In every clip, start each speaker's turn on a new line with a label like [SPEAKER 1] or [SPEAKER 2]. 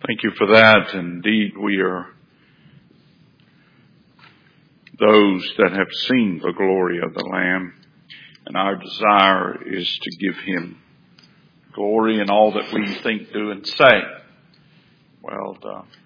[SPEAKER 1] Thank you for that. Indeed, we are those that have seen the glory of the Lamb, and our desire is to give Him glory in all that we think, do, and say. Well,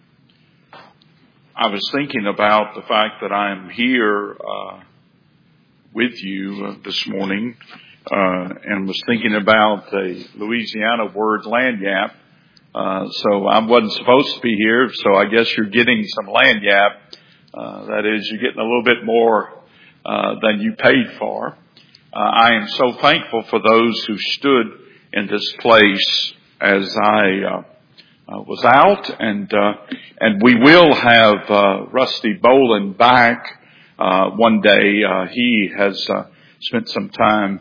[SPEAKER 1] I was thinking about the fact that I am here with you this morning, and was thinking about the Louisiana word lagniappe. So I wasn't supposed to be here, so I guess you're getting some lagniappe. That is, you're getting a little bit more than you paid for. I am so thankful for those who stood in this place as I was out, and we will have Rusty Boland back one day. He has spent some time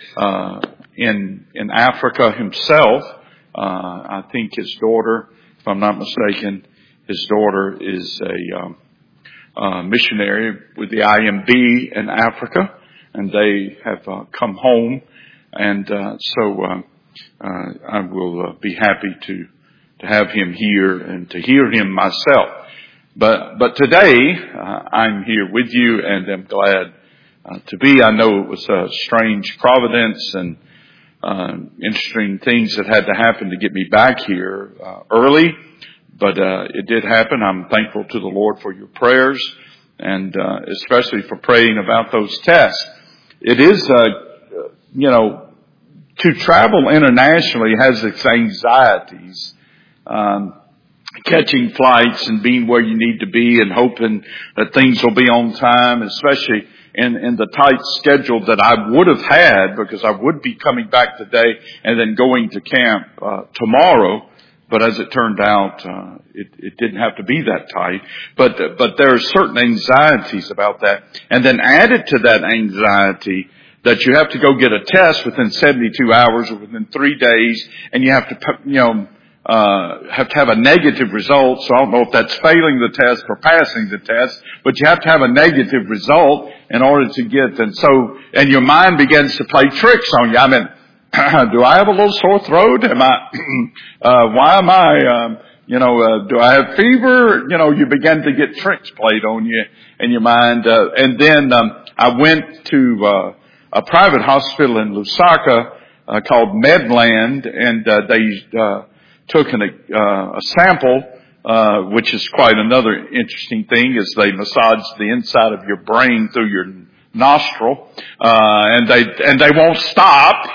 [SPEAKER 1] in Africa himself. I think his daughter, if I'm not mistaken, his daughter is a missionary with the IMB in Africa, and they have come home, and so I will be happy to have him here and to hear him myself. But today I'm here with you, and I'm glad to be. I know it was a strange providence and interesting things that had to happen to get me back here early, but it did happen. I'm thankful to the Lord for your prayers, and especially for praying about those tests. It is, to travel internationally has its anxieties. Catching flights and being where you need to be and hoping that things will be on time, especially in the tight schedule that I would have had, because I would be coming back today and then going to camp tomorrow. But as it turned out, it didn't have to be that tight. But there are certain anxieties about that. And then added to that anxiety that you have to go get a test within 72 hours or within 3 days, and you have to, have to have a negative result. So I don't know if that's failing the test or passing the test, but you have to have a negative result in order to get, and your mind begins to play tricks on you. I mean, do I have a little sore throat? Am I, why am I, do I have fever? You begin to get tricks played on you in your mind. And then, I went to, a private hospital in Lusaka, called Medland, and, they, took a sample, which is quite another interesting thing, is they massage the inside of your brain through your nostril, and they won't stop.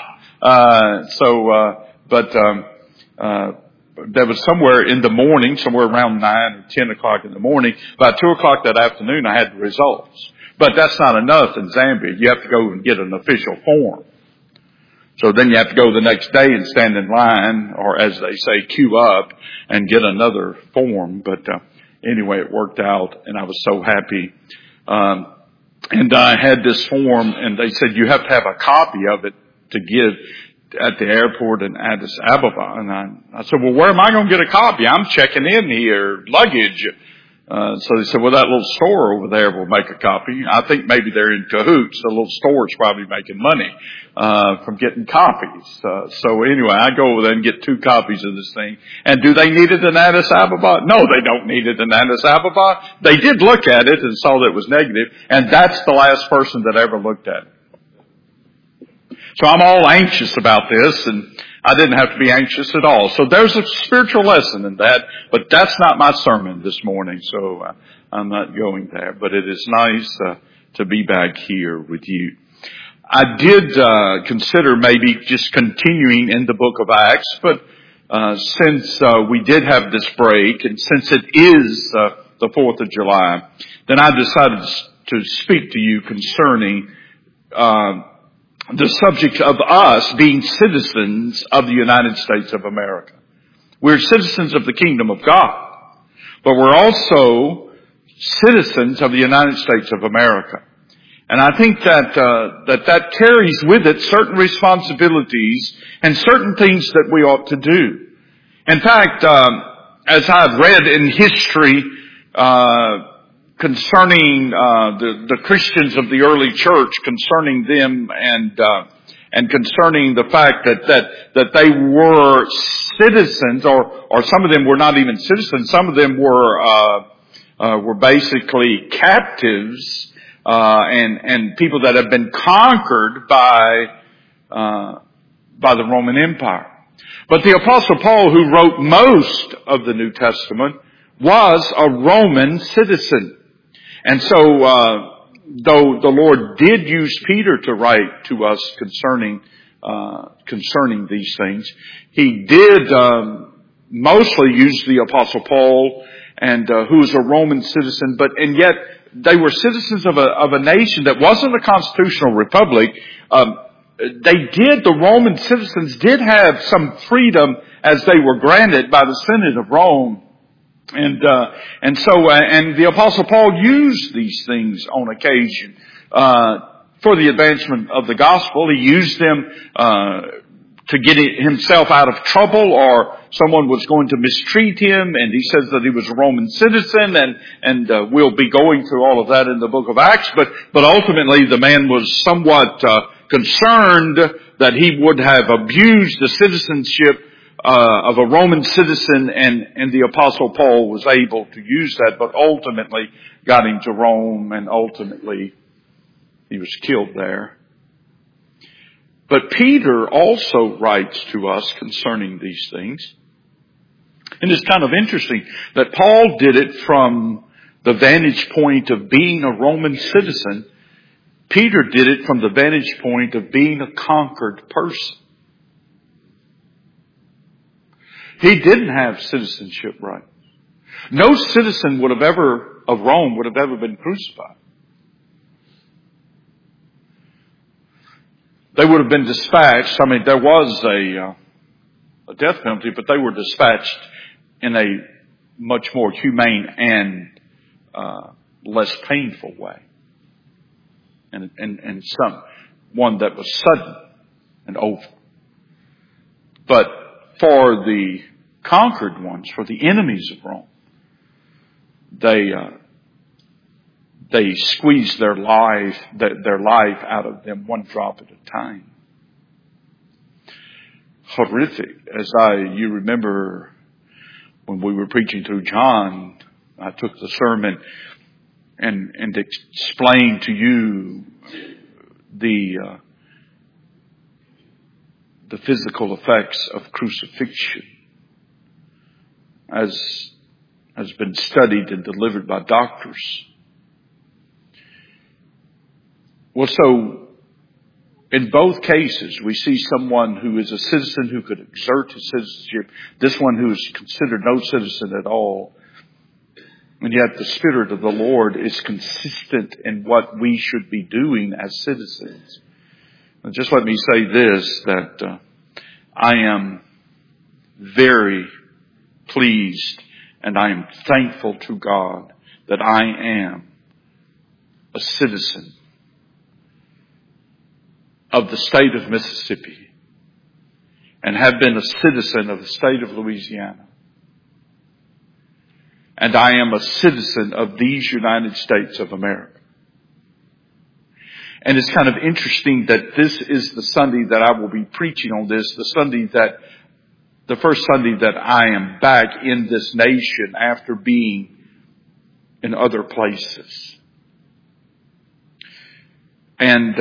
[SPEAKER 1] There was somewhere in the morning, somewhere around 9 or 10 o'clock in the morning, about 2 o'clock that afternoon, I had the results. But that's not enough in Zambia. You have to go and get an official form. So then you have to go the next day and stand in line, or as they say, queue up and get another form. But anyway, it worked out, and I was so happy. And I had this form, and they said you have to have a copy of it to give at the airport in Addis Ababa. And I said, well, where am I going to get a copy? I'm checking in here, luggage. So they said, well, that little store over there will make a copy. I think maybe they're in cahoots. The little store's probably making money, from getting copies. So anyway, I go over there and get 2 copies of this thing. And do they need it in Addis Ababa? No, they don't need it in Addis Ababa. They did look at it and saw that it was negative. And that's the last person that ever looked at it. So I'm all anxious about this, and I didn't have to be anxious at all. So there's a spiritual lesson in that, but that's not my sermon this morning, so I'm not going there. But it is nice to be back here with you. I did consider maybe just continuing in the book of Acts, but since we did have this break, and since it is the 4th of July, then I decided to speak to you concerning the subject of us being citizens of the United States of America. We're citizens of the kingdom of God, but we're also citizens of the United States of America. And I think that carries with it certain responsibilities and certain things that we ought to do. In fact, as I've read in history, concerning the Christians of the early church, concerning them and concerning the fact that they were citizens, or some of them were not even citizens. Some of them were basically captives, and people that have been conquered by the Roman Empire. But the Apostle Paul, who wrote most of the New Testament, was a Roman citizen. And so, though the Lord did use Peter to write to us concerning these things, He did mostly use the Apostle Paul, and who is a Roman citizen, and yet they were citizens of a nation that wasn't a constitutional republic. The Roman citizens did have some freedom as they were granted by the Senate of Rome. And the Apostle Paul used these things on occasion, for the advancement of the gospel. He used them, to get himself out of trouble, or someone was going to mistreat him, and he says that he was a Roman citizen, and we'll be going through all of that in the book of Acts, but ultimately the man was somewhat, concerned that he would have abused the citizenship of a Roman citizen, and the Apostle Paul was able to use that, but ultimately got him to Rome, and ultimately he was killed there. But Peter also writes to us concerning these things. And it's kind of interesting that Paul did it from the vantage point of being a Roman citizen. Peter did it from the vantage point of being a conquered person. He didn't have citizenship rights. No citizen of Rome would have ever been crucified. They would have been dispatched. I mean, there was a death penalty, but they were dispatched in a much more humane and less painful way, and one that was sudden and over. But for the conquered ones, for the enemies of Rome, they squeezed their life out of them one drop at a time. Horrific. You remember when we were preaching through John, I took the sermon and explained to you the physical effects of crucifixion as has been studied and delivered by doctors. Well, so in both cases, we see someone who is a citizen who could exert his citizenship, this one who is considered no citizen at all. And yet the Spirit of the Lord is consistent in what we should be doing as citizens. And just let me say this, that I am very pleased and I am thankful to God that I am a citizen of the state of Mississippi and have been a citizen of the state of Louisiana. And I am a citizen of these United States of America. And it's kind of interesting that this is the Sunday that I will be preaching on this, the first Sunday that I am back in this nation after being in other places. And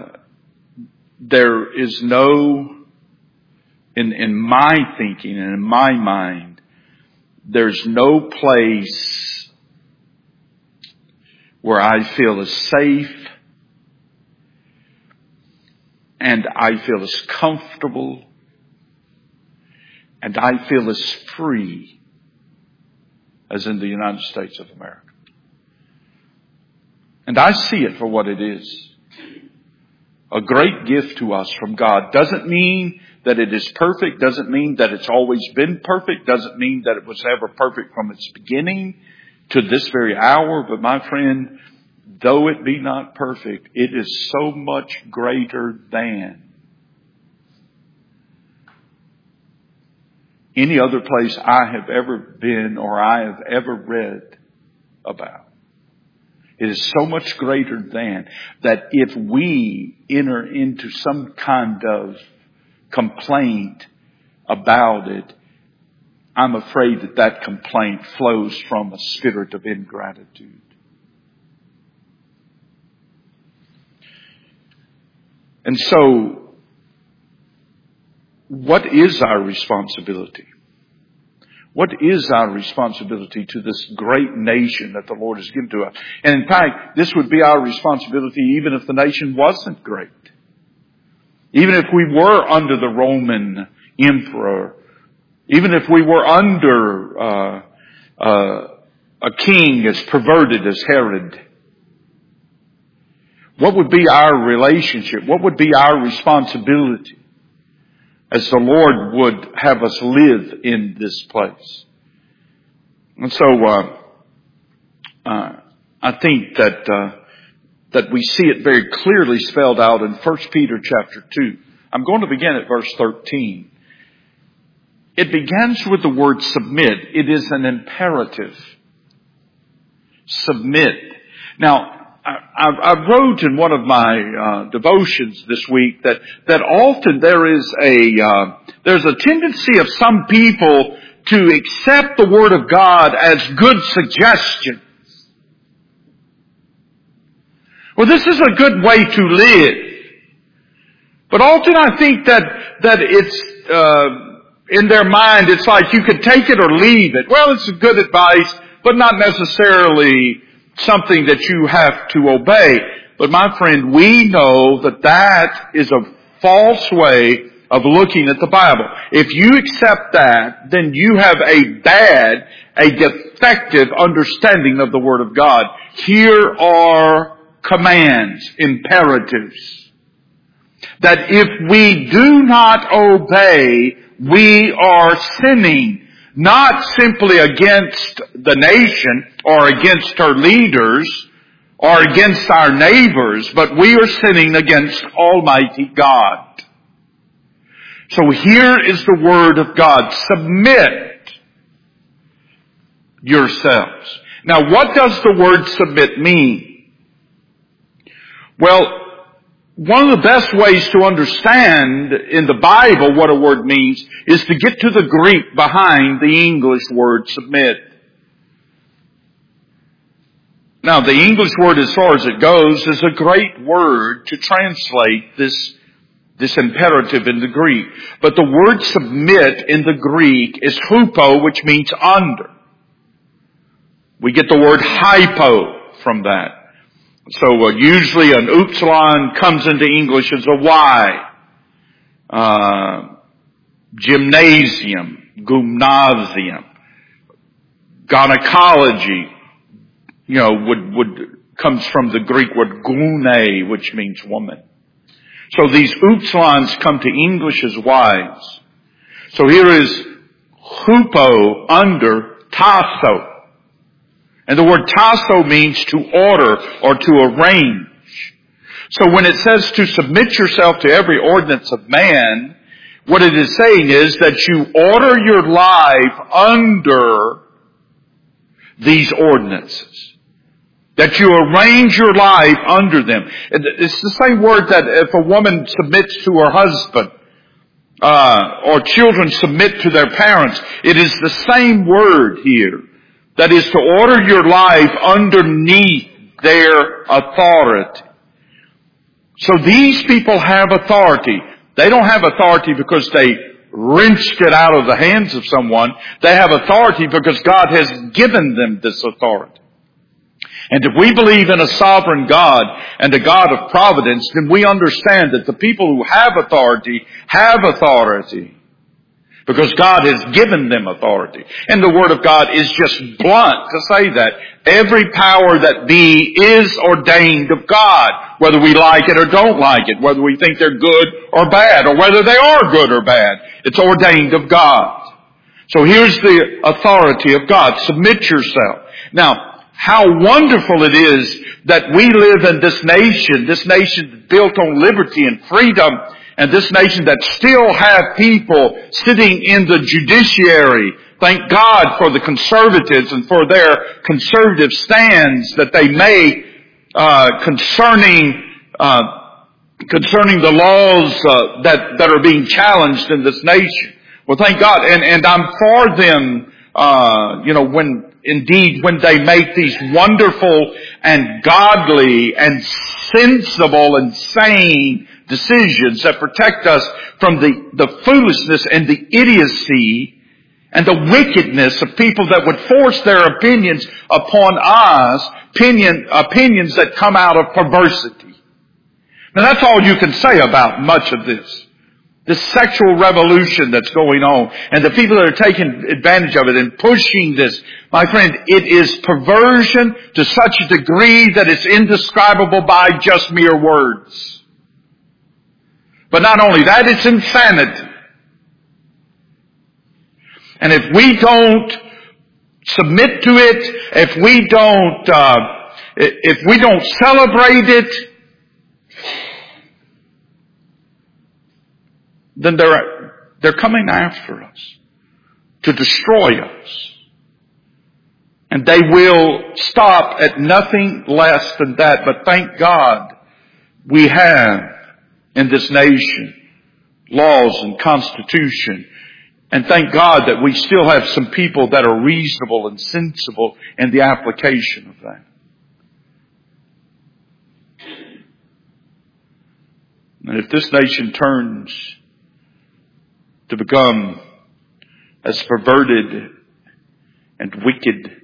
[SPEAKER 1] there is no, in my thinking and in my mind, there's no place where I feel as safe and I feel as comfortable and I feel as free as in the United States of America. And I see it for what it is. A great gift to us from God. Doesn't mean that it is perfect. Doesn't mean that it's always been perfect. Doesn't mean that it was ever perfect from its beginning to this very hour. But my friend, though it be not perfect, it is so much greater than any other place I have ever been or I have ever read about. It is so much greater than that if we enter into some kind of complaint about it, I'm afraid that that complaint flows from a spirit of ingratitude. And so, what is our responsibility? What is our responsibility to this great nation that the Lord has given to us? And in fact, this would be our responsibility even if the nation wasn't great. Even if we were under the Roman emperor, even if we were under a king as perverted as Herod, what would be our relationship? What would be our responsibility as the Lord would have us live in this place? And so I think that we see it very clearly spelled out in 1 Peter chapter 2. I'm going to begin at verse 13. It begins with the word submit. It is an imperative. Submit. Now, I wrote in one of my devotions this week that often there's a tendency of some people to accept the Word of God as good suggestions. Well, this is a good way to live. But often I think that it's in their mind, it's like you could take it or leave it. Well, it's good advice, but not necessarily something that you have to obey. But my friend, we know that is a false way of looking at the Bible. If you accept that, then you have a defective understanding of the Word of God. Here are commands, imperatives, that if we do not obey, we are sinning, not simply against the nation or against her leaders or against our neighbors, but we are sinning against Almighty God. So here is the Word of God. Submit yourselves. Now, what does the word submit mean? Well, one of the best ways to understand in the Bible what a word means is to get to the Greek behind the English word submit. Now, the English word, as far as it goes, is a great word to translate this imperative in the Greek. But the word submit in the Greek is hupo, which means under. We get the word hypo from that. So usually an upsilon comes into English as a Y. Gymnasium, gymnasium. Gynecology, comes from the Greek word gune, which means woman. So these upsilons come to English as Ys. So here is hupo, under, tasso. And the word tasso means to order or to arrange. So when it says to submit yourself to every ordinance of man, what it is saying is that you order your life under these ordinances. That you arrange your life under them. It's the same word that if a woman submits to her husband, or children submit to their parents, it is the same word here. That is to order your life underneath their authority. So these people have authority. They don't have authority because they wrenched it out of the hands of someone. They have authority because God has given them this authority. And if we believe in a sovereign God and a God of providence, then we understand that the people who have authority because God has given them authority. And the Word of God is just blunt to say that. Every power that be is ordained of God, whether we like it or don't like it, whether we think they're good or bad, or whether they are good or bad. It's ordained of God. So here's the authority of God. Submit yourself. Now, how wonderful it is that we live in this nation built on liberty and freedom, and this nation that still have people sitting in the judiciary. Thank God for the conservatives and for their conservative stands that they make concerning the laws that are being challenged in this nation. Well, thank God, and I'm for them. When they make these wonderful and godly and sensible and sane decisions that protect us from the foolishness and the idiocy and the wickedness of people that would force their opinions upon us, opinions that come out of perversity. Now that's all you can say about much of this. This sexual revolution that's going on and the people that are taking advantage of it and pushing this. My friend, it is perversion to such a degree that it's indescribable by just mere words. But not only that, it's insanity. And if we don't submit to it, if we don't celebrate it, then they're coming after us to destroy us. And they will stop at nothing less than that. But thank God we have in this nation laws and constitution. And thank God that we still have some people that are reasonable and sensible in the application of that. And if this nation turns to become as perverted and wicked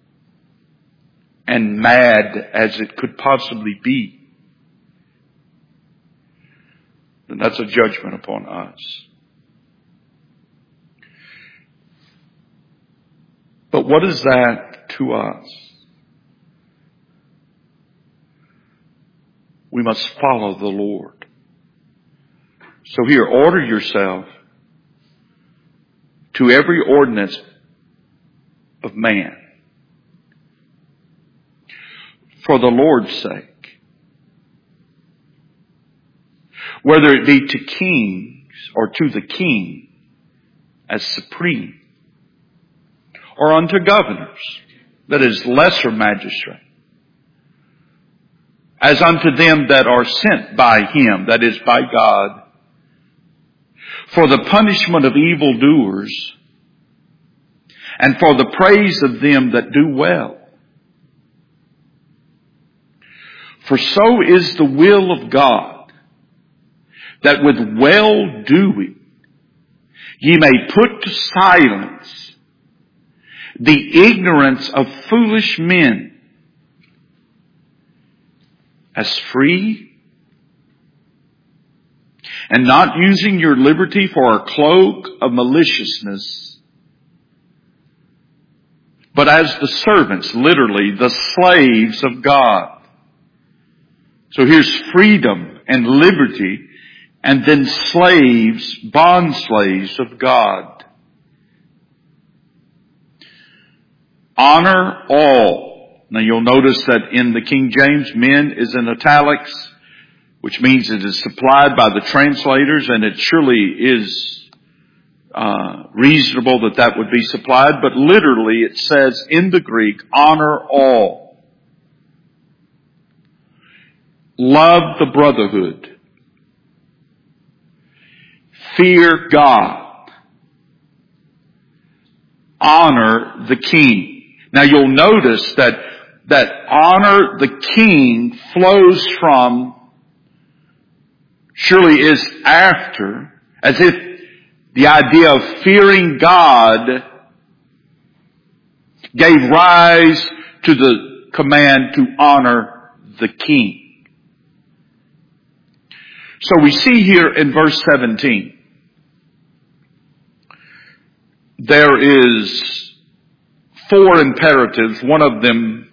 [SPEAKER 1] and mad as it could possibly be, then that's a judgment upon us. But what is that to us? We must follow the Lord. So here, order yourself to every ordinance of man, for the Lord's sake, whether it be to kings or to the king as supreme, or unto governors, that is lesser magistrate, as unto them that are sent by him, that is by God, for the punishment of evildoers, and for the praise of them that do well. For so is the will of God, that with well-doing ye may put to silence the ignorance of foolish men, as free, and not using your liberty for a cloak of maliciousness, but as the servants, literally the slaves of God. So here's freedom and liberty, and then slaves, bond slaves of God. Honor all. Now you'll notice that in the King James, men is in italics, which means it is supplied by the translators, and it surely is reasonable that would be supplied, but literally it says in the Greek, honor all. Love the brotherhood. Fear God. Honor the king. Now you'll notice that honor the king flows from, surely is after, as if the idea of fearing God gave rise to the command to honor the king. So we see here in verse 17, there is 4 imperatives, one of them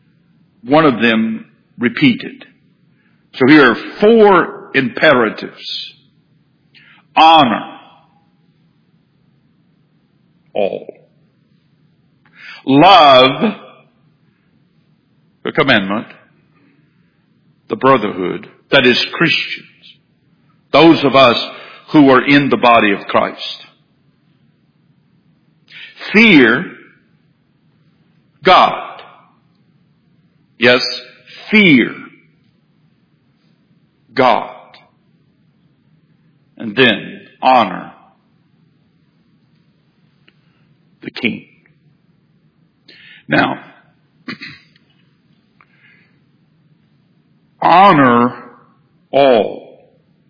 [SPEAKER 1] repeated. So here are 4 imperatives. Honor all. Love the commandment, the brotherhood, that is Christians. Those of us who are in the body of Christ. Fear God. Yes, fear God. And then honor the King. Now, honor all.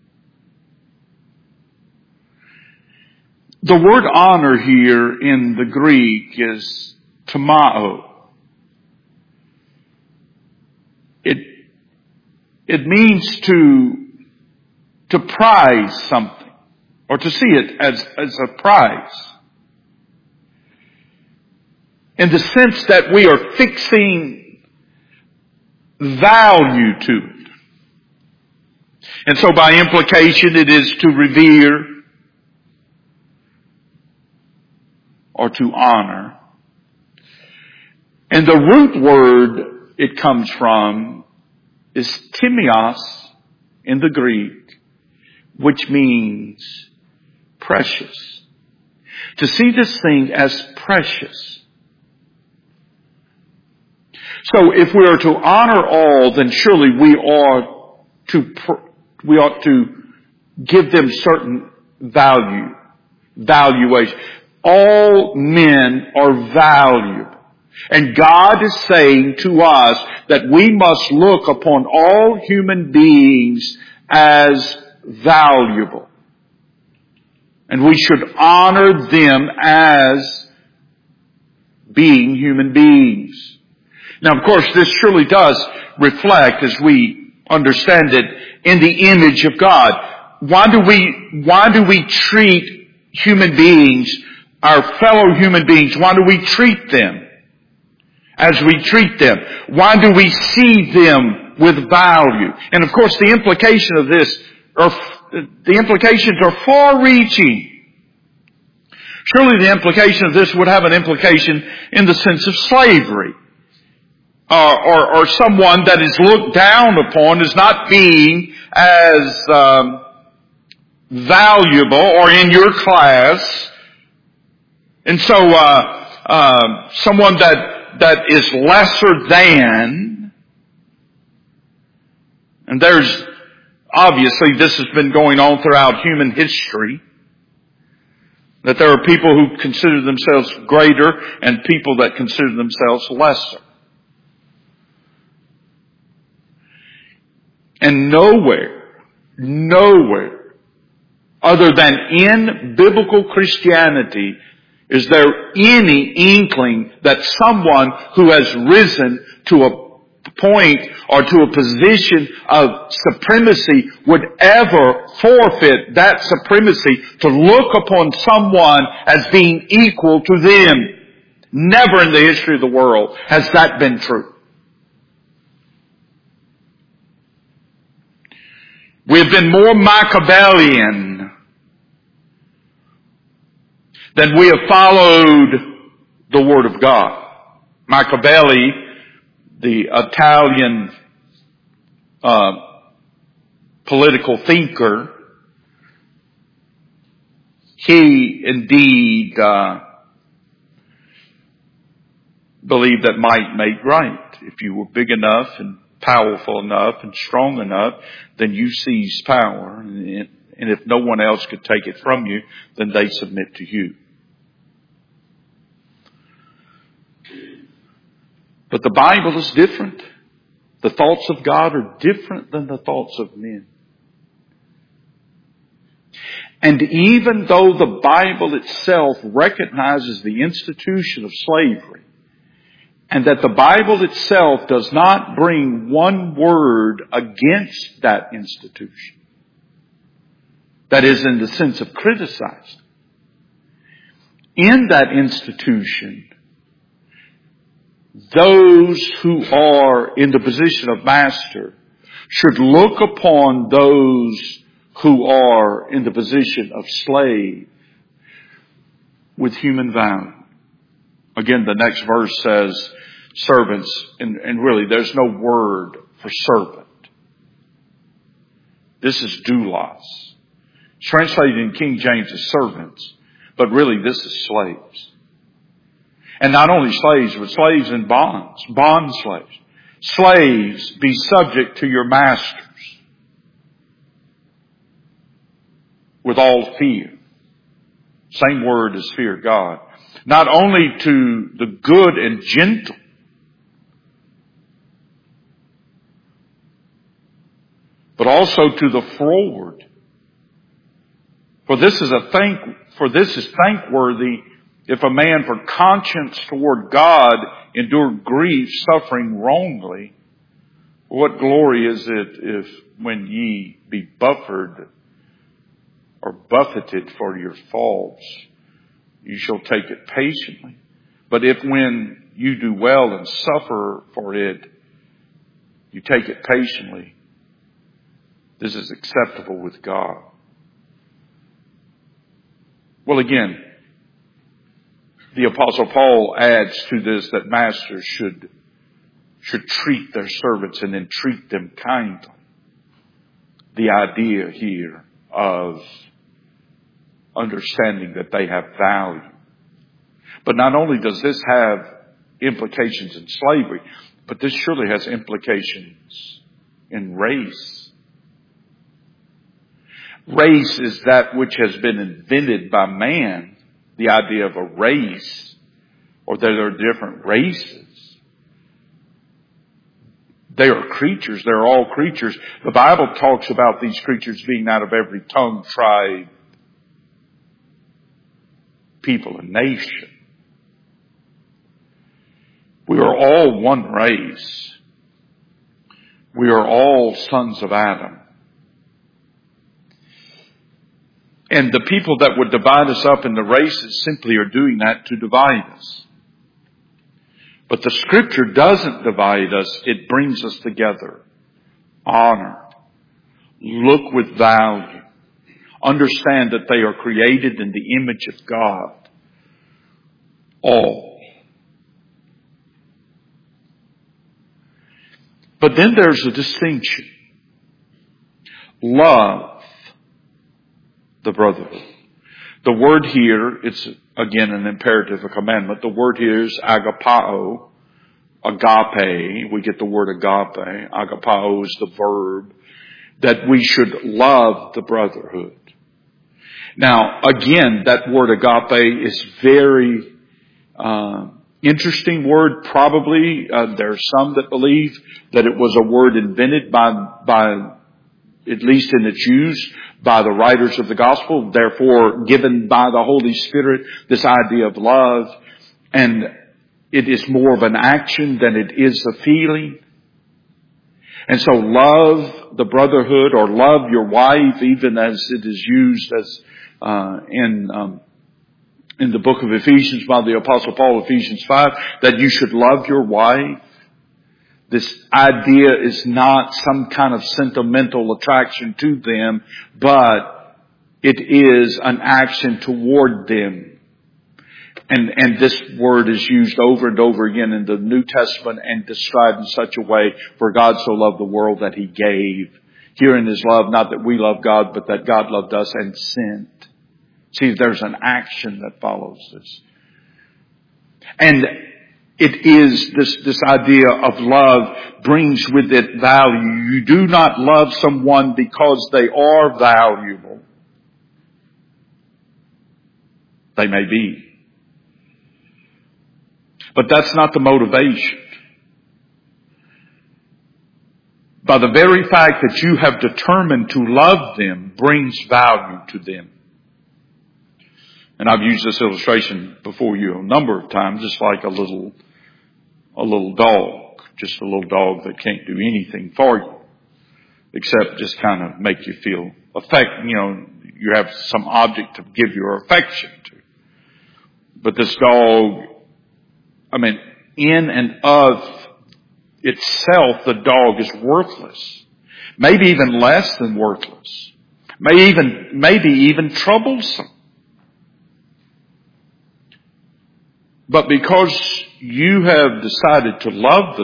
[SPEAKER 1] The word honor here in the Greek is timao. It means to prize something, or to see it as a prize. In the sense that we are fixing value to it. And so by implication it is to revere or to honor. And the root word it comes from is timios in the Greek, which means precious. To see this thing as precious. So if we are to honor all, then surely we ought to give them certain valuation. All men are valuable. And God is saying to us that we must look upon all human beings as valuable. And we should honor them as being human beings. Now, of course, this surely does reflect, as we understand it, in the image of God. Why do we treat human beings, our fellow human beings, why do we treat them as we treat them? Why do we see them with value? And of course, the implications are far-reaching. Surely the implication of this would have an implication in the sense of slavery. Or someone that is looked down upon as not being as valuable or in your class. And so someone that is lesser than. And there's obviously this has been going on throughout human history. That there are people who consider themselves greater and people that consider themselves lesser. And nowhere other than in biblical Christianity is there any inkling that someone who has risen to a point or to a position of supremacy would ever forfeit that supremacy to look upon someone as being equal to them. Never in the history of the world has that been true. We have been more Machiavellian than we have followed the Word of God. Machiavelli, the Italian political thinker, he indeed believed that might made right. If you were big enough and powerful enough and strong enough, then you seize power. And if no one else could take it from you, then they submit to you. But the Bible is different. The thoughts of God are different than the thoughts of men. And even though the Bible itself recognizes the institution of slavery, and that the Bible itself does not bring one word against that institution, that is, in the sense of criticizing, in that institution, those who are in the position of master should look upon those who are in the position of slave with human value. Again, the next verse says servants, and really there's no word for servant. This is doulos. It's translated in King James as servants, but really this is slaves. And not only slaves, but slaves in bonds, bond slaves. Slaves, be subject to your masters with all fear. Same word as fear God. Not only to the good and gentle, but also to the froward. For this is thankworthy if a man for conscience toward God endure grief, suffering wrongly. What glory is it if when ye be buffeted or buffeted for your faults, you shall take it patiently. But if when you do well and suffer for it, you take it patiently, this is acceptable with God. Well, again, the Apostle Paul adds to this that masters should treat their servants and then treat them kindly. The idea here of understanding that they have value. But not only does this have implications in slavery, but this surely has implications in race. Race is that which has been invented by man, the idea of a race, or that there are different races. They are creatures. They're all creatures. The Bible talks about these creatures being out of every tongue, tribe, people, and nation. We are all one race. We are all sons of Adam. And the people that would divide us up into races simply are doing that to divide us. But the Scripture doesn't divide us. It brings us together. Honor. Look with value. Understand that they are created in the image of God. All. But then there's a distinction. Love the brotherhood. The word here, it's again an imperative, a commandment. The word here is agapao, agape. We get the word agape. Agapao is the verb that we should love the brotherhood. Now, again, that word agape is very interesting word. Probably there are some that believe that it was a word invented by at least in its use, by the writers of the gospel, therefore given by the Holy Spirit, this idea of love. And it is more of an action than it is a feeling. And so love the brotherhood, or love your wife, even as it is used as in the book of Ephesians by the Apostle Paul, Ephesians 5, that you should love your wife. This idea is not some kind of sentimental attraction to them, but it is an action toward them. And this word is used over and over again in the New Testament and described in such a way, for God so loved the world that He gave. Herein is love, not that we love God, but that God loved us and sent. See, there's an action that follows this. And it is this idea of love brings with it value. You do not love someone because they are valuable. They may be. But that's not the motivation. By the very fact that you have determined to love them brings value to them. And I've used this illustration before you a number of times, just like a little dog. Just a little dog that can't do anything for you, except just kind of make you feel you have some object to give your affection to. But this dog, in and of itself, the dog is worthless. Maybe even less than worthless. Maybe even troublesome. But because you have decided to love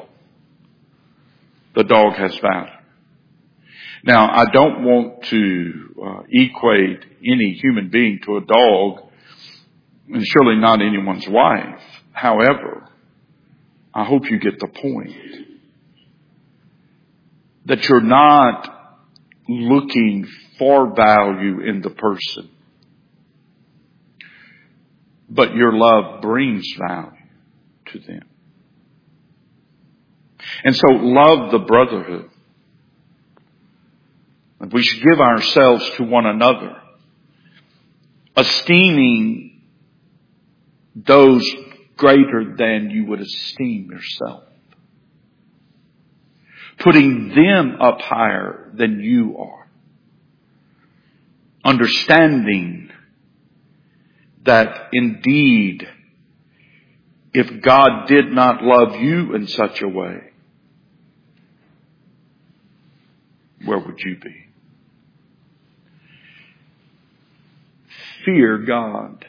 [SPEAKER 1] the dog has value. Now, I don't want to equate any human being to a dog, and surely not anyone's wife. However, I hope you get the point. that you're not looking for value in the person, but your love brings value to them. And so love the brotherhood. We should give ourselves to one another, esteeming those greater than you would esteem yourself, putting them up higher than you are, understanding that indeed, if God did not love you in such a way, where would you be? Fear God.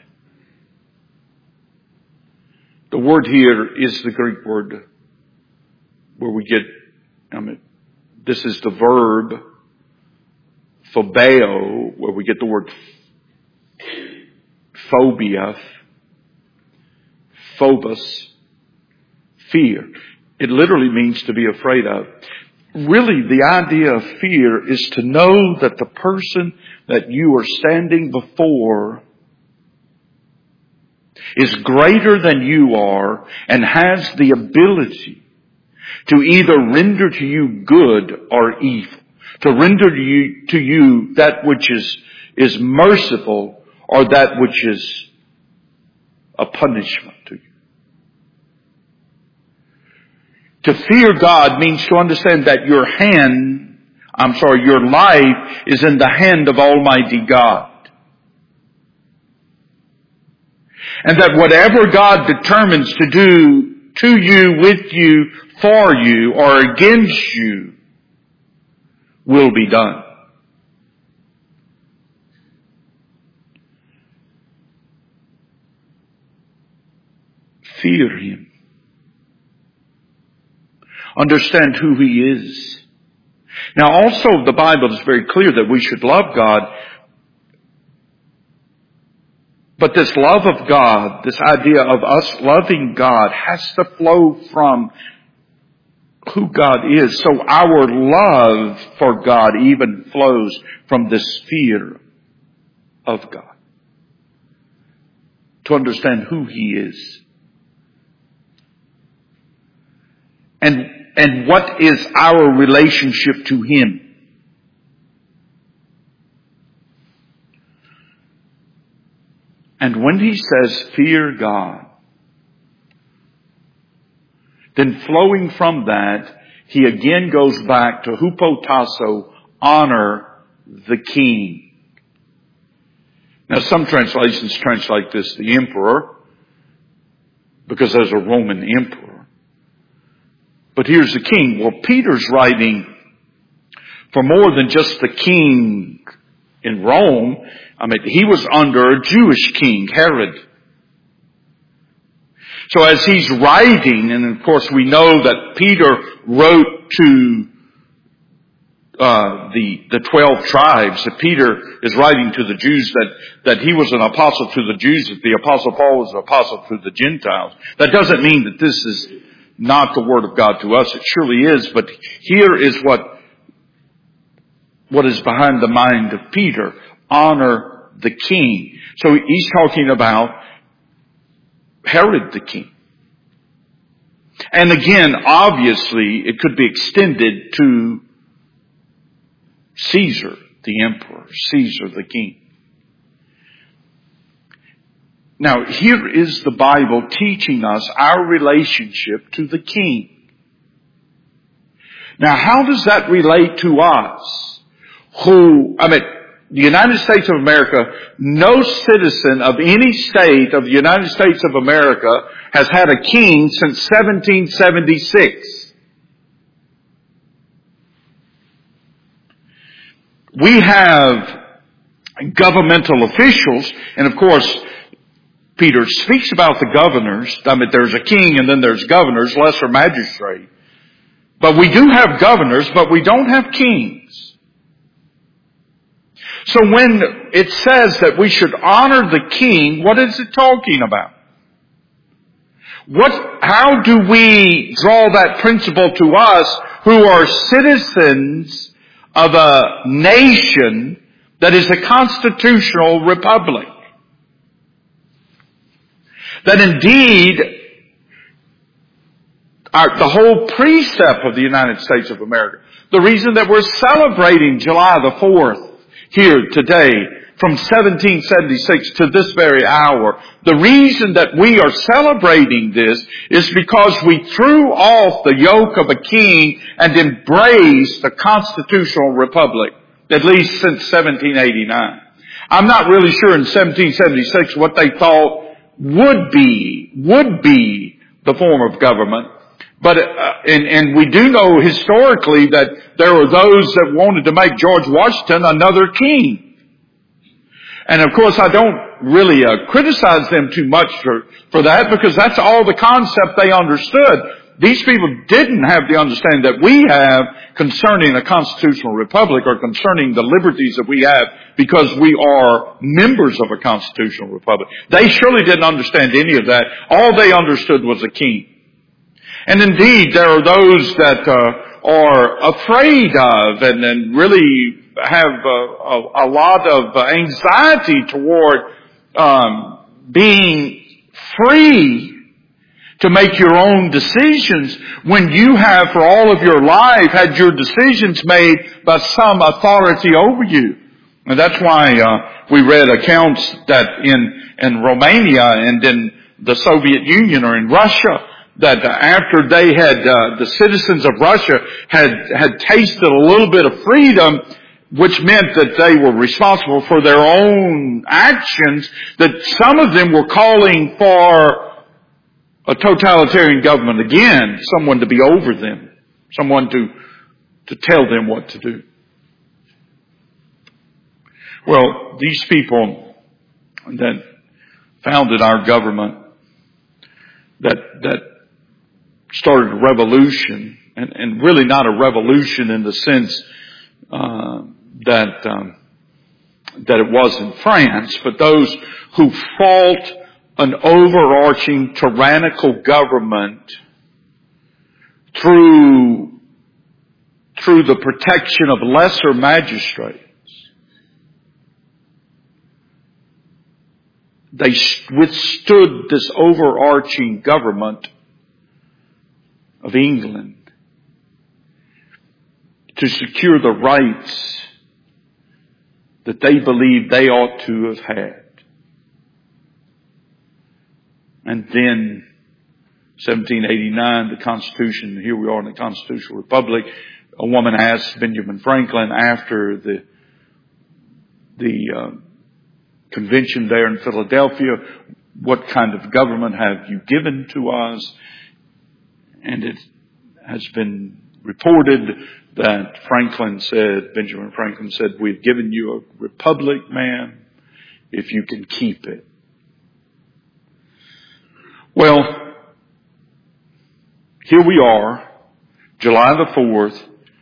[SPEAKER 1] The word here is the Greek word where we get, this is the verb phobeo, where we get the word phobia, phobos, fear. It literally means to be afraid of. Really, the idea of fear is to know that the person that you are standing before is greater than you are and has the ability to either render to you good or evil, to render to you that which is merciful or that which is a punishment to you. To fear God means to understand that your life is in the hand of Almighty God. And that whatever God determines to do to you, with you, for you, or against you will be done. Fear Him. Understand who He is. Now also the Bible is very clear that we should love God. But this love of God, this idea of us loving God has to flow from who God is. So our love for God even flows from this fear of God. To understand who He is. And what is our relationship to Him? And when He says, fear God, then flowing from that, He again goes back to hupotasso, honor the king. Now some translations translate this the emperor, because there's a Roman emperor. But here's the king. Well, Peter's writing for more than just the king in Rome. He was under a Jewish king, Herod. So as he's writing, and of course we know that Peter wrote to the 12 tribes, that Peter is writing to the Jews, that he was an apostle to the Jews, that the apostle Paul was an apostle to the Gentiles. That doesn't mean that this is not the word of God to us. It surely is, but here is what is behind the mind of Peter. Honor the king. So he's talking about Herod the king. And again, obviously, it could be extended to Caesar, the emperor, Caesar the king. Now, here is the Bible teaching us our relationship to the king. Now, how does that relate to us? The United States of America, no citizen of any state of the United States of America has had a king since 1776. We have governmental officials, and of course, Peter speaks about the governors. There's a king and then there's governors, lesser magistrate. But we do have governors, but we don't have kings. So when it says that we should honor the king, what is it talking about? How do we draw that principle to us who are citizens of a nation that is a constitutional republic. That indeed, the whole precept of the United States of America, the reason that we're celebrating July the 4th here today, from 1776 to this very hour, the reason that we are celebrating this is because we threw off the yoke of a king and embraced the constitutional republic, at least since 1789. I'm not really sure in 1776 what they thought would be the form of government. But, and we do know historically that there were those that wanted to make George Washington another king. And of course I don't really criticize them too much for that, because that's all the concept they understood. These people didn't have the understanding that we have concerning a constitutional republic, or concerning the liberties that we have because we are members of a constitutional republic. They surely didn't understand any of that. All they understood was a king. And indeed, there are those that are afraid of and really have a lot of anxiety toward being free to make your own decisions when you have for all of your life had your decisions made by some authority over you. And that's why we read accounts that in Romania and in the Soviet Union or in Russia, that after they had, the citizens of Russia had tasted a little bit of freedom, which meant that they were responsible for their own actions, that some of them were calling for a totalitarian government again, someone to be over them, someone to tell them what to do. Well, these people that founded our government, that started a revolution, and really not a revolution in the sense that it was in France, but those who fought an overarching tyrannical government through the protection of lesser magistrates. They withstood this overarching government of England to secure the rights that they believed they ought to have had. And then 1789, the Constitution, here we are in the Constitutional Republic. A woman asked Benjamin Franklin after the convention there in Philadelphia, what kind of government have you given to us? And it has been reported that Benjamin Franklin said, we've given you a republic, ma'am, if you can keep it. Well, here we are, July the 4th,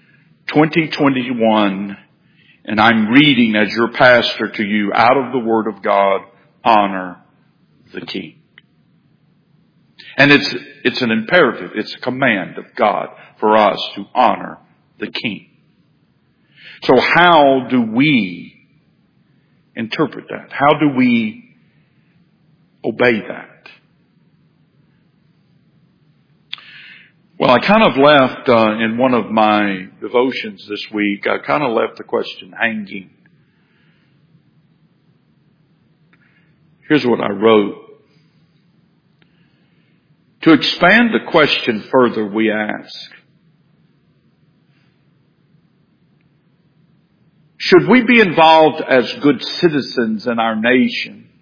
[SPEAKER 1] 2021, and I'm reading as your pastor to you out of the Word of God, honor the King. And it's an imperative, it's a command of God for us to honor the King. So how do we interpret that? How do we obey that? Well, I kind of left, in one of my devotions this week, I kind of left the question hanging. Here's what I wrote. To expand the question further, we ask, should we be involved as good citizens in our nation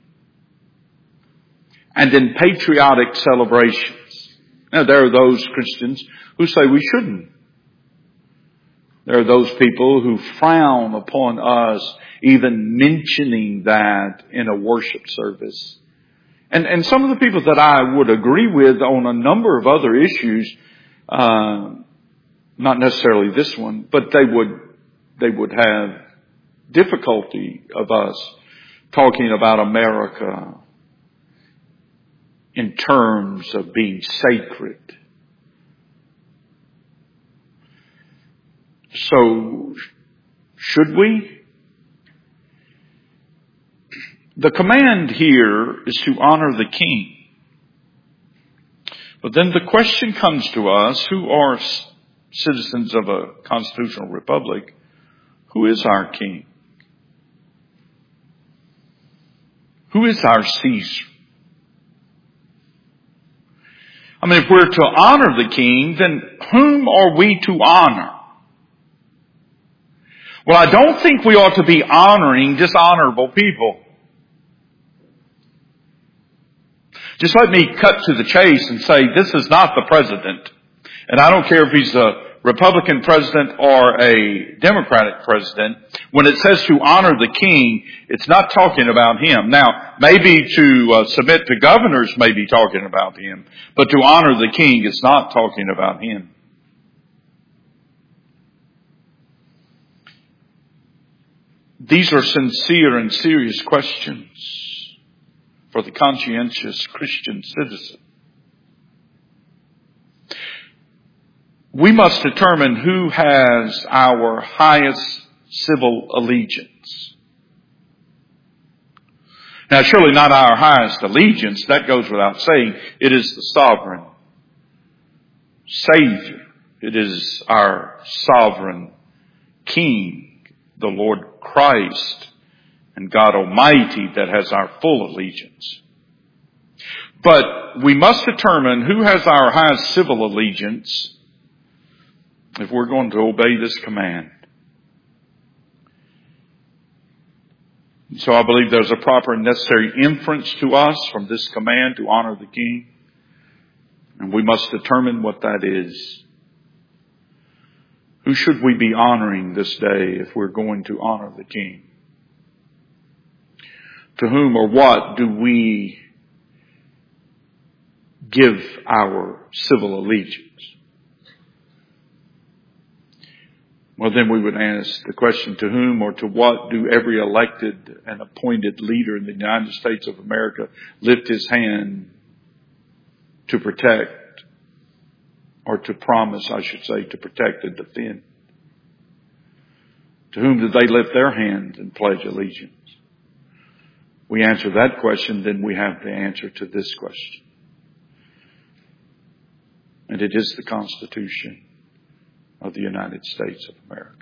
[SPEAKER 1] and in patriotic celebrations? Now, there are those Christians who say we shouldn't. There are those people who frown upon us even mentioning that in a worship service. And some of the people that I would agree with on a number of other issues, not necessarily this one, but they would have difficulty of us talking about America in terms of being sacred. So, should we? The command here is to honor the king. But then the question comes to us, who are citizens of a constitutional republic, who is our king? Who is our Caesar? I mean, if we're to honor the king, then whom are we to honor? Well, I don't think we ought to be honoring dishonorable people. Just let me cut to the chase and say this is not the president. And I don't care if he's a Republican president or a Democratic president. When it says to honor the king, it's not talking about him. Now, maybe to submit to governors may be talking about him. But to honor the king is not talking about him. These are sincere and serious questions for the conscientious Christian citizen. We must determine who has our highest civil allegiance. Now, surely not our highest allegiance. That goes without saying. It is the sovereign Savior. It is our sovereign King, the Lord Christ, and God Almighty that has our full allegiance. But we must determine who has our highest civil allegiance if we're going to obey this command. So I believe there's a proper and necessary inference to us from this command to honor the king. And we must determine what that is. Who should we be honoring this day if we're going to honor the king? To whom or what do we give our civil allegiance? Well, then we would ask the question, to whom or to what do every elected and appointed leader in the United States of America lift his hand to protect, or to promise, I should say, to protect and defend? To whom do they lift their hand and pledge allegiance? We answer that question, then we have the answer to this question. And it is the Constitution of the United States of America.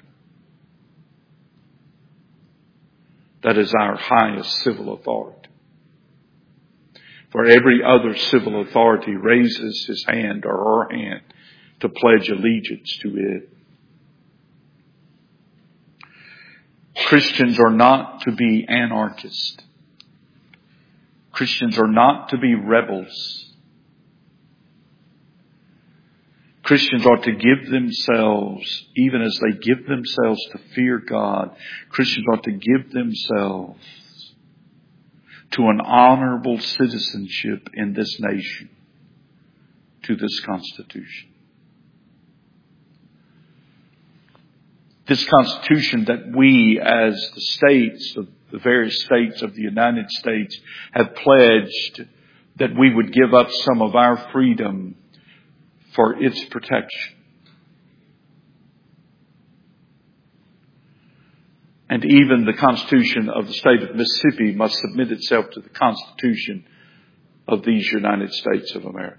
[SPEAKER 1] That is our highest civil authority. For every other civil authority raises his hand or her hand to pledge allegiance to it. Christians are not to be anarchists. Christians are not to be rebels. Christians ought to give themselves, even as they give themselves to fear God, Christians ought to give themselves to an honorable citizenship in this nation, to this Constitution. This Constitution that we, as the states, the various states of the United States, have pledged that we would give up some of our freedom for its protection. And even the Constitution of the state of Mississippi must submit itself to the Constitution of these United States of America.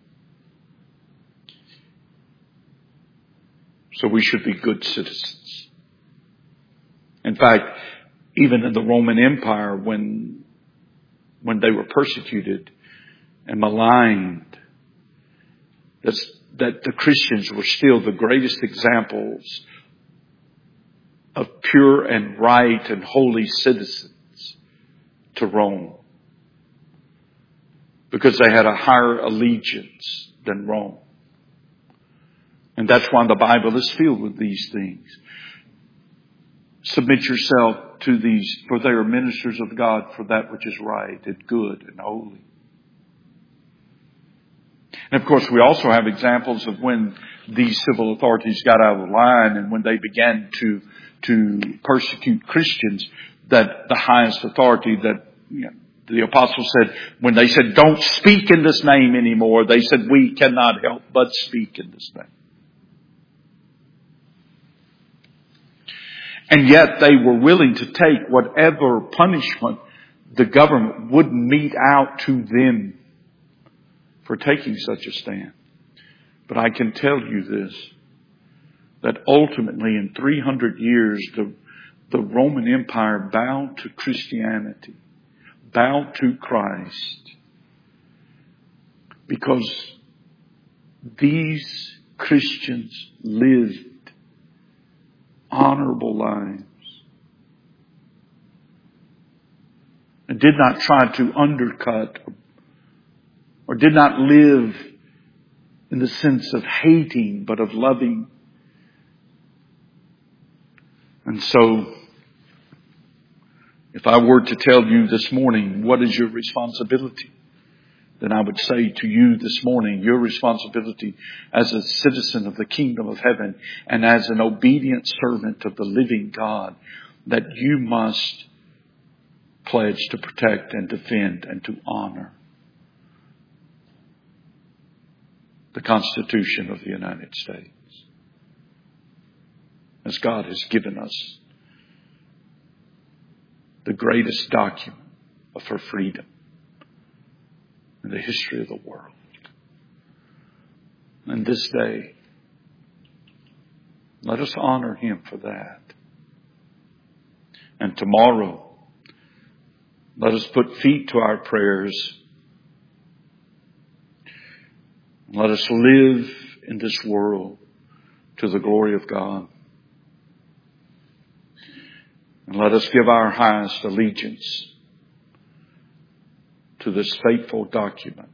[SPEAKER 1] So we should be good citizens. In fact, even in the Roman Empire, when they were persecuted and maligned, that the Christians were still the greatest examples of pure and right and holy citizens to Rome, because they had a higher allegiance than Rome. And that's why the Bible is filled with these things. Submit yourself to these, for they are ministers of God for that which is right and good and holy. And of course, we also have examples of when these civil authorities got out of line and when they began to persecute Christians, that the highest authority that, the apostle said, when they said, don't speak in this name anymore, they said, we cannot help but speak in this name. And yet they were willing to take whatever punishment the government would mete out to them for taking such a stand. But I can tell you this, that ultimately in 300 years, the Roman Empire bowed to Christianity, bowed to Christ, because these Christians lived honorable lives and did not try to undercut or did not live in the sense of hating, but of loving. And so, if I were to tell you this morning, what is your responsibility? Then I would say to you this morning, your responsibility as a citizen of the kingdom of heaven and as an obedient servant of the living God, that you must pledge to protect and defend and to honor the Constitution of the United States, as God has given us the greatest document for freedom in the history of the world. And this day, let us honor Him for that. And tomorrow, let us put feet to our prayers. Let us live in this world to the glory of God. And let us give our highest allegiance to this faithful document.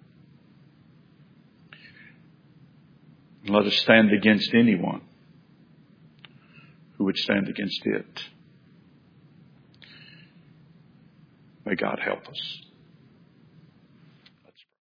[SPEAKER 1] And let us stand against anyone who would stand against it. May God help us.